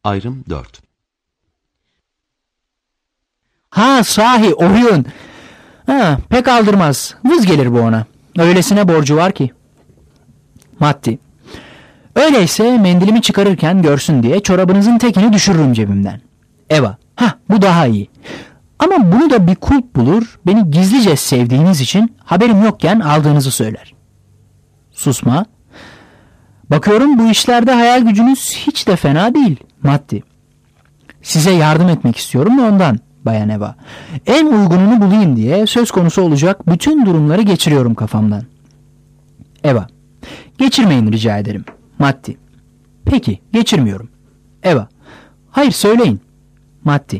Ayrım 4. Ha sahi oyun. Ha, pek aldırmaz. Vız gelir bu ona. Öylesine borcu var ki. Matti. Öyleyse mendilimi çıkarırken görsün diye çorabınızın tekini düşürürüm cebimden. Eva. Ha, bu daha iyi. Ama bunu da bir kulp bulur, beni gizlice sevdiğiniz için haberim yokken aldığınızı söyler. Susma. Bakıyorum bu işlerde hayal gücünüz hiç de fena değil Matti. Size yardım etmek istiyorum da ondan Bayan Eva. En uygununu bulayım diye söz konusu olacak bütün durumları geçiriyorum kafamdan. Eva. Geçirmeyin rica ederim. Matti. Peki geçirmiyorum. Eva. Hayır söyleyin. Matti.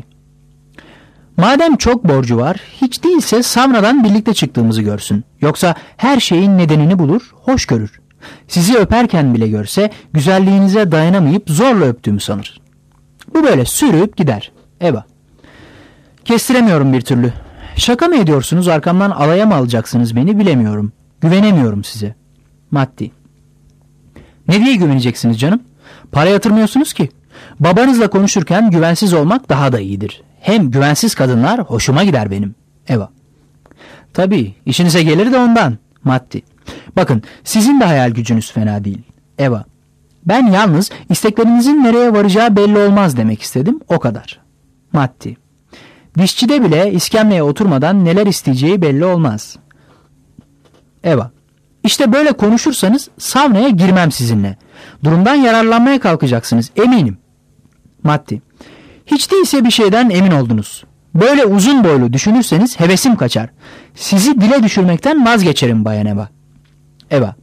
Madem çok borcu var, hiç değilse Savra'dan birlikte çıktığımızı görsün. Yoksa her şeyin nedenini bulur, hoş görür. Sizi öperken bile görse güzelliğinize dayanamayıp zorla öptüğümü sanır. Bu böyle sürüp gider. Eva. Kestiremiyorum bir türlü. Şaka mı ediyorsunuz, arkamdan alaya mı alacaksınız beni bilemiyorum. Güvenemiyorum size. Matti. Ne diye güveneceksiniz canım? Para yatırmıyorsunuz ki. Babanızla konuşurken güvensiz olmak daha da iyidir. Hem güvensiz kadınlar hoşuma gider benim. Eva. Tabii işinize gelir de ondan. Matti. Bakın sizin de hayal gücünüz fena değil. Eva. Ben yalnız isteklerinizin nereye varacağı belli olmaz demek istedim, o kadar. Matti. Dişçide bile iskemleye oturmadan neler isteyeceği belli olmaz. Eva. İşte böyle konuşursanız saunaya girmem sizinle. Durumdan yararlanmaya kalkacaksınız eminim. Matti. Hiç değilse bir şeyden emin oldunuz. Böyle uzun boylu düşünürseniz hevesim kaçar. Sizi dile düşürmekten vazgeçerim Bayan Eva. Eva.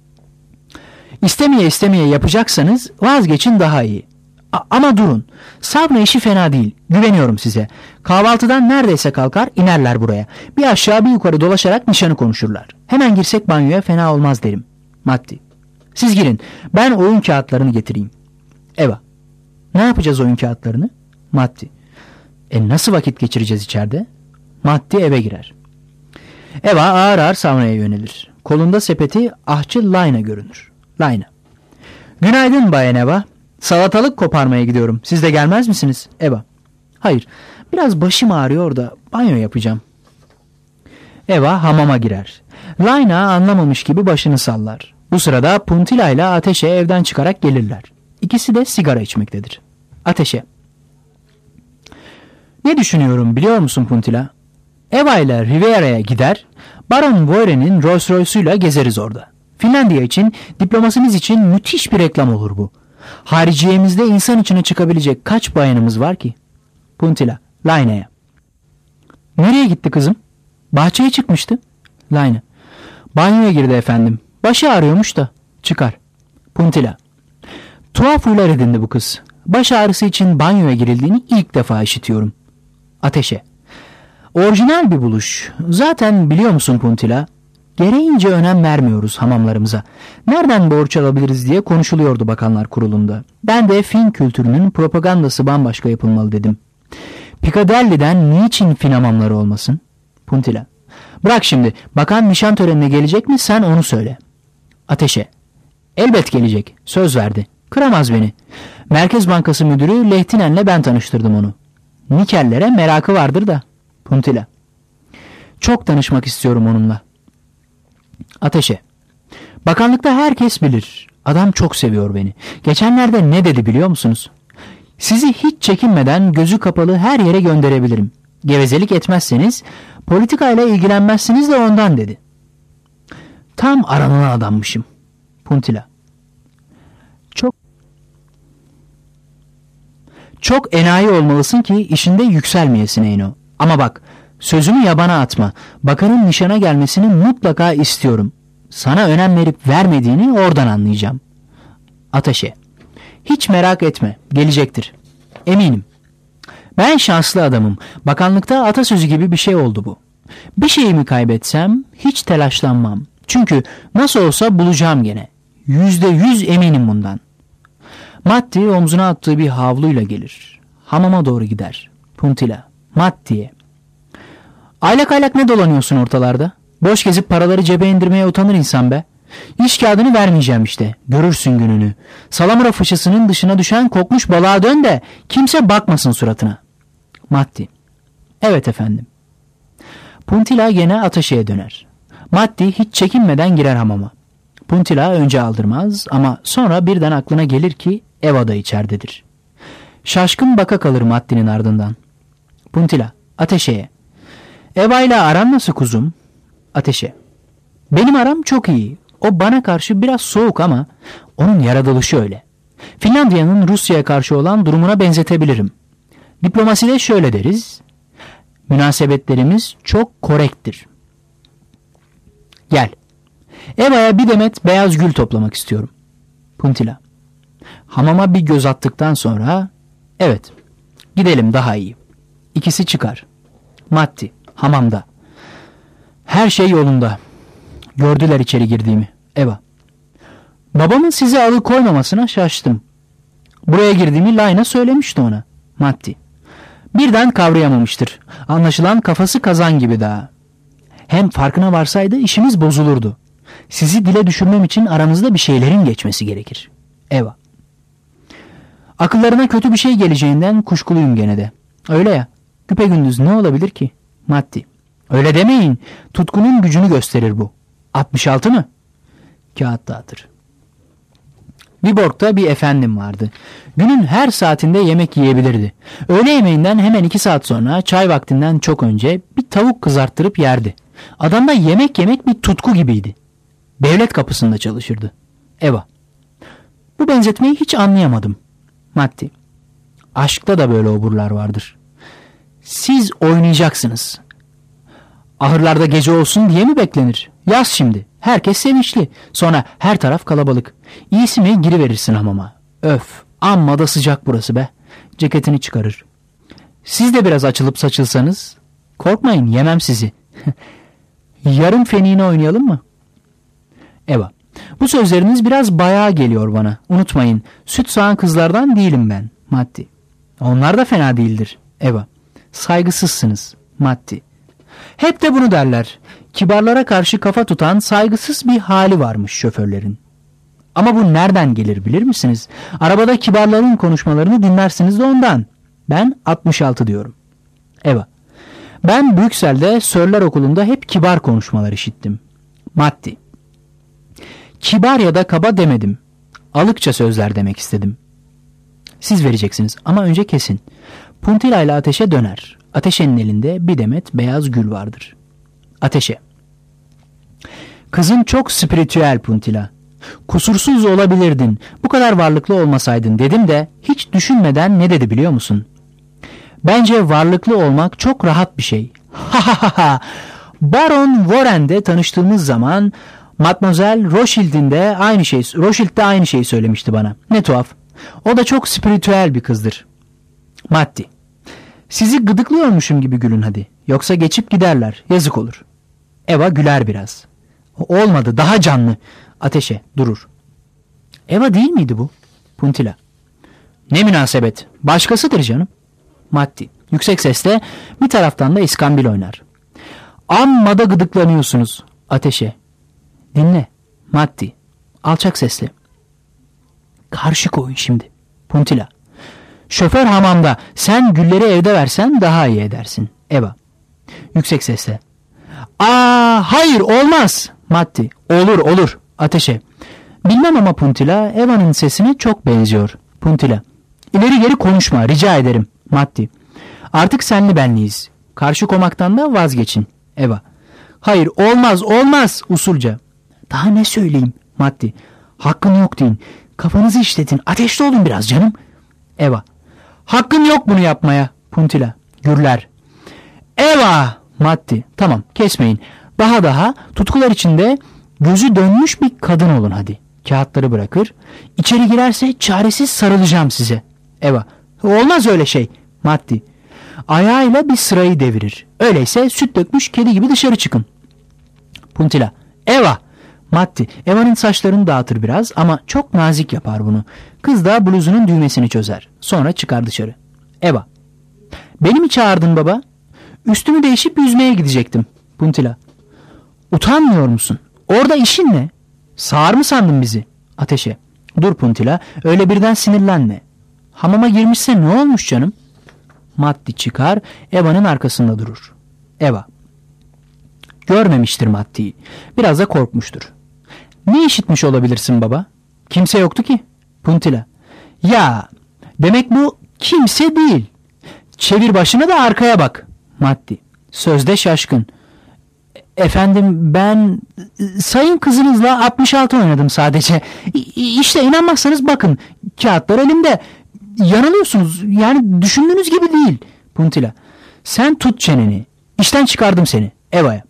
İstemeye istemeye yapacaksanız vazgeçin daha iyi. Ama durun. Sauna işi fena değil. Güveniyorum size. Kahvaltıdan neredeyse kalkar inerler buraya. Bir aşağı bir yukarı dolaşarak nişanı konuşurlar. Hemen girsek banyoya fena olmaz derim. Matti. Siz girin. Ben oyun kağıtlarını getireyim. Eva. Ne yapacağız oyun kağıtlarını? Matti. Nasıl vakit geçireceğiz içeride? Matti eve girer. Eva ağır ağır saunaya yönelir. Kolunda sepeti ahçı Layna görünür. Layna. Günaydın Bayan Eva. Salatalık koparmaya gidiyorum. Siz de gelmez misiniz? Eva. Hayır. Biraz başım ağrıyor da banyo yapacağım. Eva hamama girer. Layna anlamamış gibi başını sallar. Bu sırada Puntila ile Ateşe evden çıkarak gelirler. İkisi de sigara içmektedir. Ateşe. Ne düşünüyorum biliyor musun Puntila? Eva ile Riviera'ya gider, Baron Voiren'in Rolls Royce'uyla gezeriz orada. Finlandiya için, diplomasımız için müthiş bir reklam olur bu. Hariciyemizde insan içine çıkabilecek kaç bayanımız var ki? Puntila, Layna'ya. Nereye gitti kızım? Bahçeye çıkmıştı. Layna. Banyoya girdi efendim. Başı ağrıyormuş da. Çıkar. Puntila. Tuhaf huylar edindi bu kız. Baş ağrısı için banyoya girildiğini ilk defa işitiyorum. Ateşe. Orijinal bir buluş. Zaten biliyor musun Puntila? Gereğince önem vermiyoruz hamamlarımıza. Nereden borç alabiliriz diye konuşuluyordu Bakanlar Kurulu'nda. Ben de Fin kültürünün propagandası bambaşka yapılmalı dedim. Piccadilly'den niçin Fin hamamları olmasın? Puntila. Bırak şimdi. Bakan nişan törenine gelecek mi sen onu söyle. Ateşe. Elbet gelecek. Söz verdi. Kıramaz beni. Merkez Bankası Müdürü Lehtinen'le ben tanıştırdım onu. Nikellere merakı vardır da. Puntila. Çok tanışmak istiyorum onunla. Ateşe. Bakanlıkta herkes bilir. Adam çok seviyor beni. Geçenlerde ne dedi biliyor musunuz? Sizi hiç çekinmeden gözü kapalı her yere gönderebilirim. Gevezelik etmezseniz, politikayla ilgilenmezsiniz de ondan dedi. Tam aranan adammışım. Puntila. Çok enayi olmalısın ki işinde yükselmeyesin Eyno. Ama bak, sözümü yabana atma. Bakanın nişana gelmesini mutlaka istiyorum. Sana önem verip vermediğini oradan anlayacağım. Ateşe. Hiç merak etme, gelecektir. Eminim. Ben şanslı adamım. Bakanlıkta atasözü gibi bir şey oldu bu. Bir şeyimi kaybetsem hiç telaşlanmam. Çünkü nasıl olsa bulacağım gene. %100 eminim bundan. Matti omzuna attığı bir havluyla gelir. Hamama doğru gider. Puntila. Matti'ye. Aylak aylak ne dolanıyorsun ortalarda? Boş gezip paraları cebe indirmeye utanır insan be. İş kağıdını vermeyeceğim işte. Görürsün gününü. Salamura fıçısının dışına düşen kokmuş balığa dön de kimse bakmasın suratına. Matti. Evet efendim. Puntila gene Ataşe'ye döner. Matti hiç çekinmeden girer hamama. Puntila önce aldırmaz ama sonra birden aklına gelir ki Eva da içeridedir. Şaşkın baka kalır Matti'nin ardından. Puntila Ateşe'ye. Eva ile aran nasıl kuzum? Ateşe. Benim aram çok iyi. O bana karşı biraz soğuk ama onun yaratılışı öyle. Finlandiya'nın Rusya'ya karşı olan durumuna benzetebilirim. Diplomaside şöyle deriz. Münasebetlerimiz çok korekttir. Gel. Eva'ya bir demet beyaz gül toplamak istiyorum. Puntila. Hamama bir göz attıktan sonra evet gidelim daha iyi. İkisi çıkar. Matti hamamda. Her şey yolunda. Gördüler içeri girdiğimi. Eva. Babamın sizi alıkoymamasına şaştım. Buraya girdiğimi Layna söylemişti ona. Matti. Birden kavrayamamıştır. Anlaşılan kafası kazan gibi daha. Hem farkına varsaydı işimiz bozulurdu. Sizi dile düşürmem için aramızda bir şeylerin geçmesi gerekir. Eva. Akıllarına kötü bir şey geleceğinden kuşkuluyum gene de. Öyle ya. Güpegündüz ne olabilir ki? Matti. Öyle demeyin. Tutkunun gücünü gösterir bu. 66 mı? Kağıt dağıtır. Viborg'da bir efendim vardı. Günün her saatinde yemek yiyebilirdi. Öğle yemeğinden hemen 2 saat sonra çay vaktinden çok önce bir tavuk kızarttırıp yerdi. Adamda yemek yemek bir tutku gibiydi. Devlet kapısında çalışırdı. Eva. Bu benzetmeyi hiç anlayamadım. Matti. Aşkta da böyle oburlar vardır. Siz oynayacaksınız. Ahırlarda gece olsun diye mi beklenir? Yaz şimdi. Herkes sevinçli. Sonra her taraf kalabalık. İyisi mi giriverirsin hamama. Öf. Amma da sıcak burası be. Ceketini çıkarır. Siz de biraz açılıp saçılsanız. Korkmayın yemem sizi. Yarım feniğine oynayalım mı? Eva. Bu sözleriniz biraz bayağı geliyor bana. Unutmayın. Süt sağan kızlardan değilim ben. Matti. Onlar da fena değildir. Eva. Saygısızsınız. Matti. Hep de bunu derler. Kibarlara karşı kafa tutan saygısız bir hali varmış şoförlerin. Ama bu nereden gelir bilir misiniz? Arabada kibarların konuşmalarını dinlersiniz de ondan. Ben 66 diyorum. Eva. Ben Brüksel'de Sörler Okulu'nda hep kibar konuşmalar işittim. Matti. Kibar ya da kaba demedim. Alıkça sözler demek istedim. Siz vereceksiniz ama önce kesin. Puntila ile Ateşe döner. Ateşe'nin elinde bir demet beyaz gül vardır. Ateşe. Kızın çok spiritüel Puntila. Kusursuz olabilirdin. Bu kadar varlıklı olmasaydın dedim de hiç düşünmeden ne dedi biliyor musun? Bence varlıklı olmak çok rahat bir şey. Ha ha ha ha. Baron Warren'de tanıştığımız zaman Mademoiselle Rothschild de aynı şeyi söylemişti bana. Ne tuhaf. O da çok spiritüel bir kızdır. Matti. Sizi gıdıklıyormuşum gibi gülün hadi. Yoksa geçip giderler. Yazık olur. Eva güler biraz. Olmadı daha canlı. Ateşe durur. Eva değil miydi bu? Puntila. Ne münasebet. Başkasıdır canım. Matti. Yüksek sesle bir taraftan da iskambil oynar. Amma da gıdıklanıyorsunuz. Ateşe. Dinle. Matti. Alçak sesle. Karşı koyun şimdi. Puntila. Şoför hamamda. Sen gülleri evde versen daha iyi edersin. Eva. Yüksek sesle. Hayır olmaz. Matti. Olur. Ateşe. Bilmem ama Puntila Eva'nın sesine çok benziyor. Puntila. İleri geri konuşma rica ederim. Matti. Artık senli benliyiz. Karşı komaktan da vazgeçin. Eva. Hayır olmaz usulca. Daha ne söyleyeyim? Matti. Hakkın yok deyin. Kafanızı işletin. Ateşli olun biraz canım. Eva. Hakkın yok bunu yapmaya. Puntila. Gürler. Eva. Matti. Tamam kesmeyin. Daha tutkular içinde gözü dönmüş bir kadın olun hadi. Kağıtları bırakır. İçeri girerse çaresiz sarılacağım size. Eva. Olmaz öyle şey. Matti. Ayağıyla bir sırayı devirir. Öyleyse süt dökmüş kedi gibi dışarı çıkın. Puntila. Eva. Matti. Eva'nın saçlarını dağıtır biraz ama çok nazik yapar bunu. Kız da bluzunun düğmesini çözer. Sonra çıkar dışarı. Eva. Beni mi çağırdın baba? Üstümü değişip yüzmeye gidecektim. Puntila. Utanmıyor musun? Orada işin ne? Sağır mı sandın bizi? Ateşe. Dur Puntila, öyle birden sinirlenme. Hamama girmişse ne olmuş canım? Matti çıkar, Eva'nın arkasında durur. Eva. Görmemiştir Matti'yi. Biraz da korkmuştur. Ne işitmiş olabilirsin baba? Kimse yoktu ki. Puntila. Ya, demek bu kimse değil. Çevir başını da arkaya bak. Matti. Sözde şaşkın. Efendim ben sayın kızınızla 66 oynadım sadece. İşte inanmazsanız bakın, kağıtlar elimde. Yanılıyorsunuz, yani düşündüğünüz gibi değil. Puntila. Sen tut çeneni. İşten çıkardım seni. Eva'ya.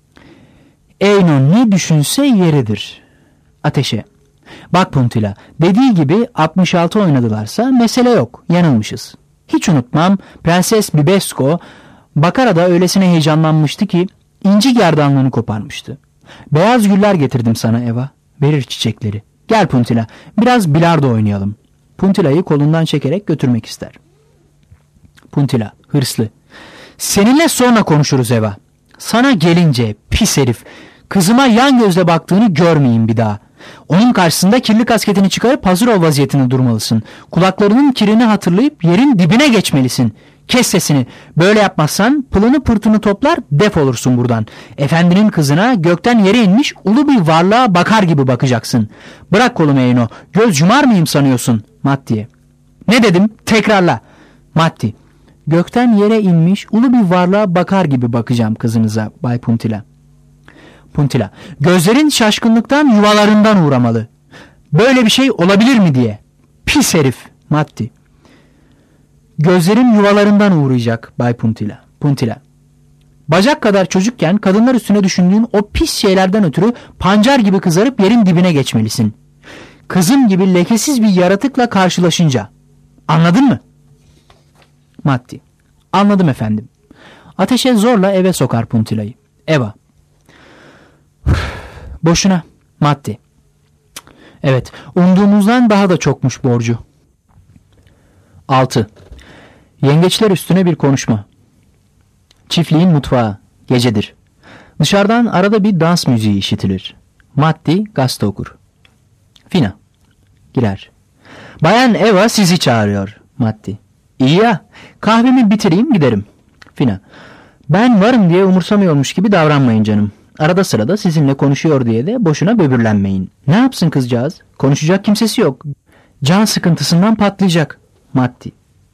Eynon ne düşünse yeridir. Ateşe. Bak Puntila, dediği gibi 66 oynadılarsa mesele yok. Yanılmışız. Hiç unutmam, Prenses Bibesko Bakara'da öylesine heyecanlanmıştı ki İnci gerdanlığını koparmıştı. Beyaz güller getirdim sana Eva. Verir çiçekleri. Gel Puntila, biraz bilardo oynayalım. Puntila'yı kolundan çekerek götürmek ister. Puntila hırslı. Seninle sonra konuşuruz Eva. Sana gelince pis herif, kızıma yan gözle baktığını görmeyeyim bir daha. Onun karşısında kirli kasketini çıkarıp hazır ol vaziyetinde durmalısın. Kulaklarının kirini hatırlayıp yerin dibine geçmelisin. Kes sesini. Böyle yapmazsan pılını pırtını toplar defolursun buradan. Efendinin kızına gökten yere inmiş ulu bir varlığa bakar gibi bakacaksın. Bırak kolumu Eyno. Göz yumar mıyım sanıyorsun? Matti'ye. Ne dedim? Tekrarla. Matti. Gökten yere inmiş ulu bir varlığa bakar gibi bakacağım kızınıza Bay Puntila. Puntila. Gözlerin şaşkınlıktan yuvalarından uğramalı. Böyle bir şey olabilir mi diye. Pis herif. Matti. Gözlerim yuvalarından uğrayacak Bay Puntila. Puntila. Bacak kadar çocukken kadınlar üstüne düşündüğün o pis şeylerden ötürü pancar gibi kızarıp yerin dibine geçmelisin. Kızım gibi lekesiz bir yaratıkla karşılaşınca. Anladın mı? Matti. Anladım efendim. Ateşe zorla eve sokar Puntila'yı. Eva. Boşuna. Matti. Evet, umduğumuzdan daha da çokmuş borcu. 6. Yengeçler üstüne bir konuşma. Çiftliğin mutfağı. Gecedir. Dışarıdan arada bir dans müziği işitilir. Matti gazete okur. Fina. Girer. Bayan Eva sizi çağırıyor. Matti. İyi ya. Kahvemi bitireyim giderim. Fina. Ben varım diye umursamıyormuş gibi davranmayın canım. Arada sırada sizinle konuşuyor diye de boşuna böbürlenmeyin. Ne yapsın kızcağız? Konuşacak kimsesi yok. Can sıkıntısından patlayacak. Matti.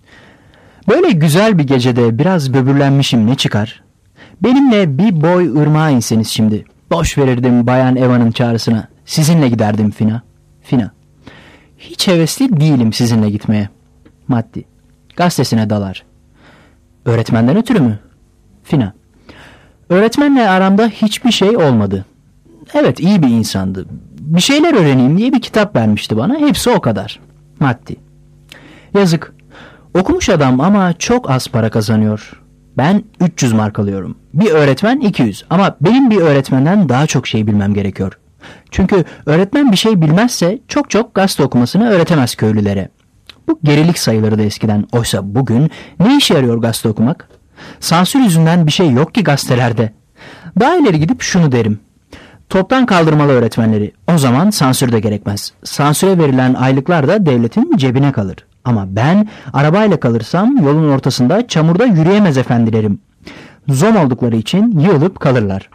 Böyle güzel bir gecede biraz böbürlenmişim ne çıkar? Benimle bir boy ırmağa inseniz şimdi. Boş verirdim Bayan Eva'nın çağrısına. Sizinle giderdim Fina. Fina. Hiç hevesli değilim sizinle gitmeye. Matti. Gazetesine dalar. Öğretmenden ötürü mü? Fina. Öğretmenle aramda hiçbir şey olmadı. Evet, iyi bir insandı. Bir şeyler öğreneyim diye bir kitap vermişti bana. Hepsi o kadar. Matti. Yazık. Okumuş adam ama çok az para kazanıyor. Ben 300 mark alıyorum. Bir öğretmen 200. Ama benim bir öğretmenden daha çok şey bilmem gerekiyor. Çünkü öğretmen bir şey bilmezse çok gazete okumasını öğretemez köylülere. Bu gerilik sayılırdı eskiden. Oysa bugün ne işe yarıyor gazete okumak? Sansür yüzünden bir şey yok ki gazetelerde. Daha ileri gidip şunu derim. Toptan kaldırmalı öğretmenleri. O zaman sansür de gerekmez. Sansüre verilen aylıklar da devletin cebine kalır. Ama ben arabayla kalırsam yolun ortasında çamurda yürüyemez efendilerim. Zom oldukları için yığılıp kalırlar.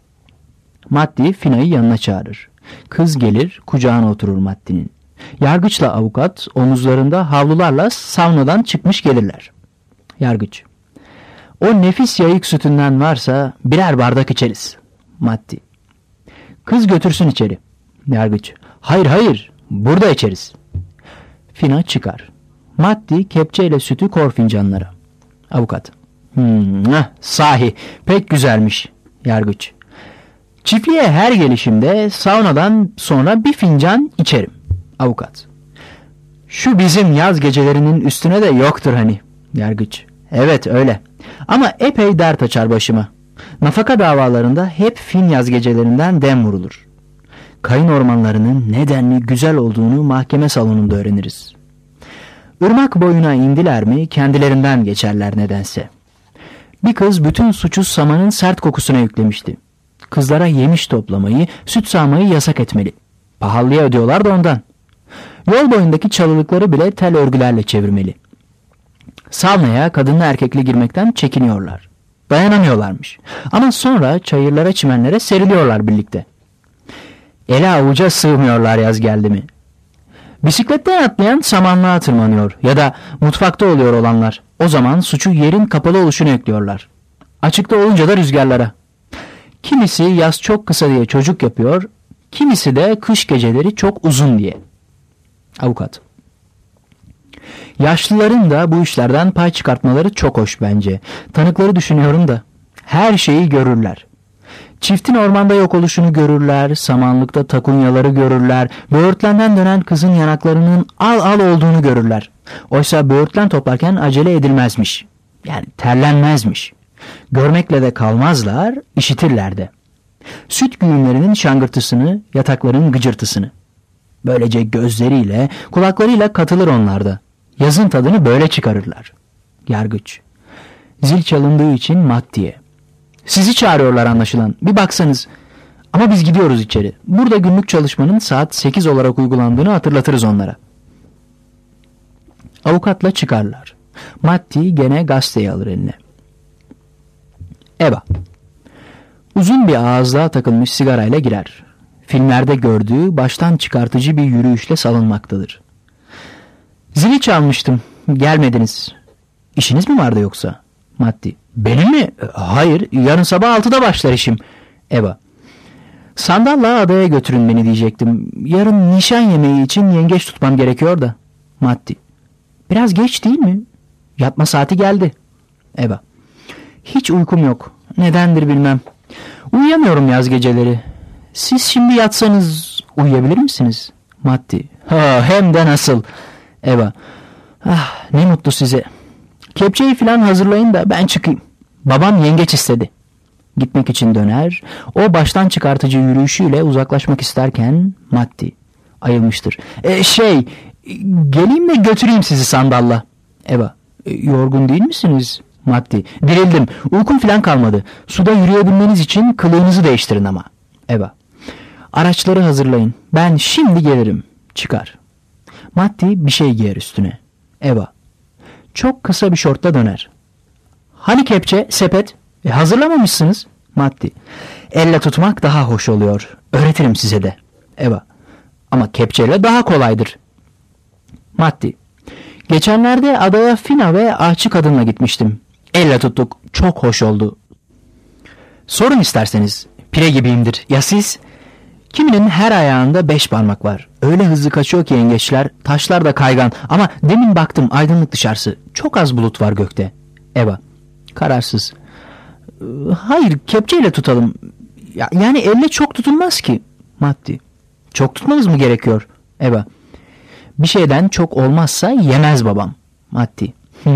Matti Fina'yı yanına çağırır. Kız gelir kucağına oturur Matti'nin. Yargıçla avukat omuzlarında havlularla savnadan çıkmış gelirler. Yargıç. O nefis yayık sütünden varsa birer bardak içeriz. Matti. Kız götürsün içeri. Yargıç. Hayır burada içeriz. Fina çıkar. Matti kepçeyle sütü kor fincanlara. Avukat. Sahi pek güzelmiş. Yargıç. Çiftliğe her gelişimde saunadan sonra bir fincan içerim. Avukat. Şu bizim yaz gecelerinin üstüne de yoktur hani. Yargıç. Evet öyle. Ama epey dert açar başıma. Nafaka davalarında hep fin yaz gecelerinden dem vurulur. Kayın ormanlarının nedenli güzel olduğunu mahkeme salonunda öğreniriz. Irmak boyuna indiler mi kendilerinden geçerler nedense. Bir kız bütün suçu samanın sert kokusuna yüklemişti. Kızlara yemiş toplamayı, süt sağmayı yasak etmeli. Pahalıya ödüyorlar da ondan. Yol boyundaki çalılıkları bile tel örgülerle çevirmeli. Saunaya kadınla erkekli girmekten çekiniyorlar. Dayanamıyorlarmış. Ama sonra çayırlara çimenlere seriliyorlar birlikte. Ele avuca sığmıyorlar yaz geldi mi. Bisikletten atlayan samanlığa tırmanıyor ya da mutfakta oluyor olanlar. O zaman suçu yerin kapalı oluşunu ekliyorlar. Açıkta olunca da rüzgarlara. Kimisi yaz çok kısa diye çocuk yapıyor, kimisi de kış geceleri çok uzun diye. Avukat. Yaşlıların da bu işlerden pay çıkartmaları çok hoş bence. Tanıkları düşünüyorum da her şeyi görürler. Çiftin ormanda yok oluşunu görürler, samanlıkta takunyaları görürler, böğürtlenden dönen kızın yanaklarının al al olduğunu görürler. Oysa böğürtlen toplarken acele edilmezmiş. Yani terlenmezmiş. Görmekle de kalmazlar, işitirler de. Süt güğümlerinin şangırtısını, yatakların gıcırtısını. Böylece gözleriyle, kulaklarıyla katılır onlarda. Yazın tadını böyle çıkarırlar. Yargıç. Zil çalındığı için maddiye. Sizi çağırıyorlar anlaşılan. Bir baksanız. Ama biz gidiyoruz içeri. Burada günlük çalışmanın saat 8 olarak uygulandığını hatırlatırız onlara. Avukatla çıkarlar. Matti gene gazeteyi alır eline. Eva. Uzun bir ağızlığa takılmış sigarayla girer. Filmlerde gördüğü baştan çıkartıcı bir yürüyüşle salınmaktadır. Zili çalmıştım. Gelmediniz. İşiniz mi vardı yoksa? Matti. Benim mi? Hayır. Yarın sabah 6'da başlar işim. Eva. Sandalla adaya götürün beni diyecektim. Yarın nişan yemeği için yengeç tutmam gerekiyor da. Matti. Biraz geç değil mi? Yatma saati geldi. Eva. Hiç uykum yok. Nedendir bilmem. Uyuyamıyorum yaz geceleri. Siz şimdi yatsanız uyuyabilir misiniz? Matti. Hem de nasıl. Eva. Ah, ne mutlu size. Kepçeyi falan hazırlayın da ben çıkayım. Babam yengeç istedi. Gitmek için döner. O baştan çıkartıcı yürüyüşüyle uzaklaşmak isterken Matti ayılmıştır. Geleyim de götüreyim sizi sandalla. Eva. Yorgun değil misiniz? Matti. Dirildim. Uykum falan kalmadı. Suda yürüyebilmeniz için kılığınızı değiştirin ama. Eva. Araçları hazırlayın. Ben şimdi gelirim. Çıkar. Matti bir şey giyer üstüne. Eva. Çok kısa bir şortla döner. Hani kepçe, sepet? Hazırlamamışsınız. Matti. Elle tutmak daha hoş oluyor. Öğretirim size de. Eva. Ama kepçeyle daha kolaydır. Matti. Geçenlerde adaya Fina ve ahçı kadınla gitmiştim. Elle tuttuk. Çok hoş oldu. Sorun isterseniz. Pire gibiyimdir. Ya siz? Kiminin her ayağında 5 parmak var. Öyle hızlı kaçıyor ki yengeçler. Taşlar da kaygan. Ama demin baktım aydınlık dışarısı. Çok az bulut var gökte. Eva. Kararsız. Hayır, kepçeyle tutalım. Yani elle çok tutulmaz ki. Matti. Çok tutmamız mı gerekiyor? Eva. Bir şeyden çok olmazsa yemez babam. Matti.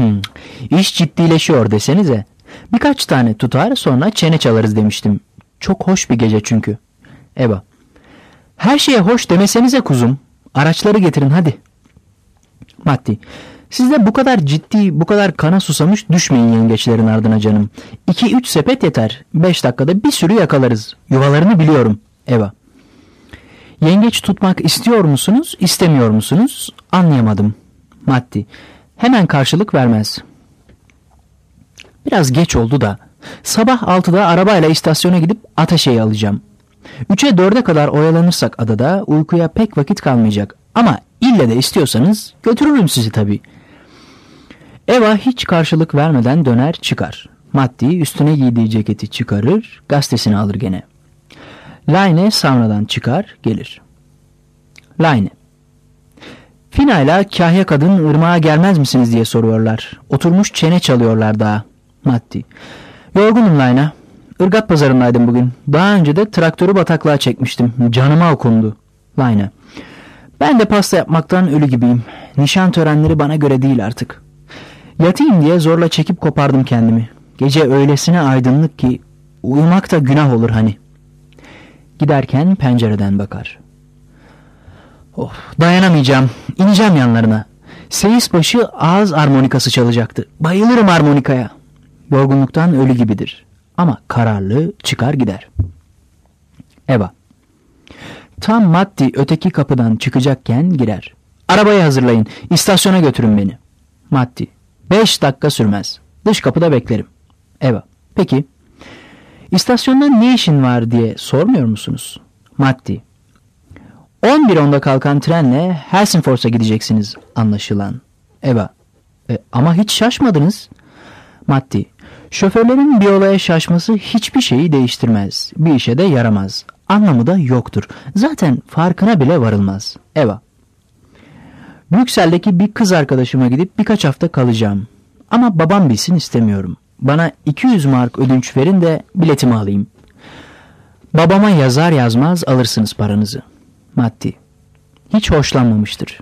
İş ciddileşiyor desenize. Birkaç tane tutar sonra çene çalarız demiştim. Çok hoş bir gece çünkü. Eva. Her şeye hoş demesenize kuzum. Araçları getirin hadi. Matti. Siz de bu kadar ciddi, bu kadar kana susamış düşmeyin yengeçlerin ardına canım. 2-3 sepet yeter. 5 dakikada bir sürü yakalarız. Yuvalarını biliyorum. Eva. Yengeç tutmak istiyor musunuz, istemiyor musunuz? Anlayamadım. Matti. Hemen karşılık vermez. Biraz geç oldu da. Sabah 6'da arabayla istasyona gidip Ataşe'yi alacağım. 3'e 4'e kadar oyalanırsak adada uykuya pek vakit kalmayacak. Ama ille de istiyorsanız götürürüm sizi tabii. Eva hiç karşılık vermeden döner çıkar. Matti üstüne giydiği ceketi çıkarır, gazetesini alır gene. Line saunadan çıkar, gelir. Line. Fina'yla kahya kadın ırmağa gelmez misiniz diye soruyorlar. Oturmuş çene çalıyorlar daha. Matti. Yorgunum Line'a. Irgat pazarındaydım bugün. Daha önce de traktörü bataklığa çekmiştim. Canıma okundu. Line. Ben de pasta yapmaktan ölü gibiyim. Nişan törenleri bana göre değil artık. Yatayım diye zorla çekip kopardım kendimi. Gece öylesine aydınlık ki uyumak da günah olur hani. Giderken pencereden bakar. Oh, dayanamayacağım. İneceğim yanlarına. Seyisbaşı ağız armonikası çalacaktı. Bayılırım armonikaya. Yorgunluktan ölü gibidir. Ama kararlı çıkar gider. Eva. Tam Matti öteki kapıdan çıkacakken girer. Arabayı hazırlayın, istasyona götürün beni. Matti: 5 dakika sürmez. Dış kapıda beklerim. Eva: peki. İstasyondan ne işin var diye sormuyor musunuz? Matti: 11.10'da kalkan trenle Helsingfors'a gideceksiniz anlaşılan. Eva: ama hiç şaşmadınız. Matti: şoförlerin bir olaya şaşması hiçbir şeyi değiştirmez. Bir işe de yaramaz. Anlamı da yoktur. Zaten farkına bile varılmaz. Eva: Brüksel'deki bir kız arkadaşıma gidip birkaç hafta kalacağım. Ama babam bilsin istemiyorum. Bana 200 mark ödünç verin de biletimi alayım. Babama yazar yazmaz alırsınız paranızı. Matti: hiç hoşlanmamıştır.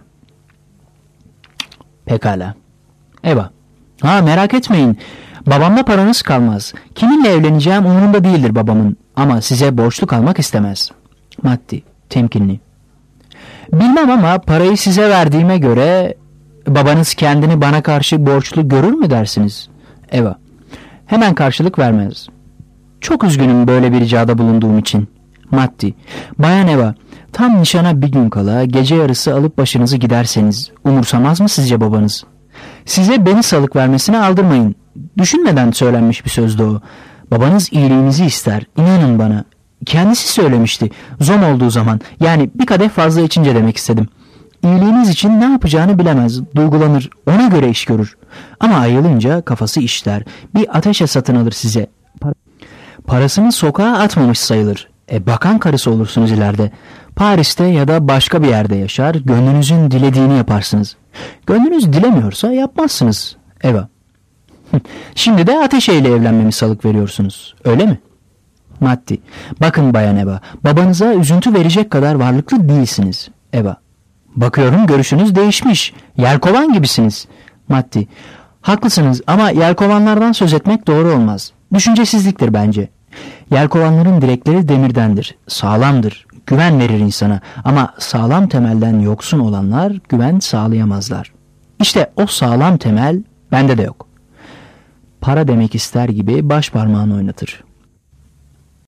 Pekala. Eva: merak etmeyin. Babamla paranız kalmaz. Kiminle evleneceğim umurumda değildir babamın. Ama size borçlu kalmak istemez. Matti temkinli: bilmem ama parayı size verdiğime göre babanız kendini bana karşı borçlu görür mü dersiniz? Eva: hemen karşılık vermez. Çok üzgünüm böyle bir ricada bulunduğum için. Matti: Bayan Eva, tam nişana bir gün kala gece yarısı alıp başınızı giderseniz umursamaz mı sizce babanız? Size beni salık vermesine aldırmayın. Düşünmeden söylenmiş bir sözdü o. Babanız iyiliğinizi ister, inanın bana. Kendisi söylemişti. Zom olduğu zaman, yani bir kadeh fazla içince demek istedim. İyiliğiniz için ne yapacağını bilemez, duygulanır, ona göre iş görür. Ama ayılınca kafası işler, bir ateşe satın alır size. Parasını sokağa atmamış sayılır. Bakan karısı olursunuz ileride. Paris'te ya da başka bir yerde yaşar, gönlünüzün dilediğini yaparsınız. Gönlünüz dilemiyorsa yapmazsınız. Eva: şimdi de Ateşe ile evlenmemi salık veriyorsunuz, öyle mi? Matti: bakın Bayan Eva, babanıza üzüntü verecek kadar varlıklı değilsiniz. Eva: bakıyorum görüşünüz değişmiş. Yelkovan gibisiniz. Matti: haklısınız ama yelkovanlardan söz etmek doğru olmaz. Düşüncesizliktir bence. Yelkovanların direkleri demirdendir, sağlamdır, güven verir insana ama sağlam temelden yoksun olanlar güven sağlayamazlar. İşte o sağlam temel bende de yok. Para demek ister gibi baş parmağını oynatır.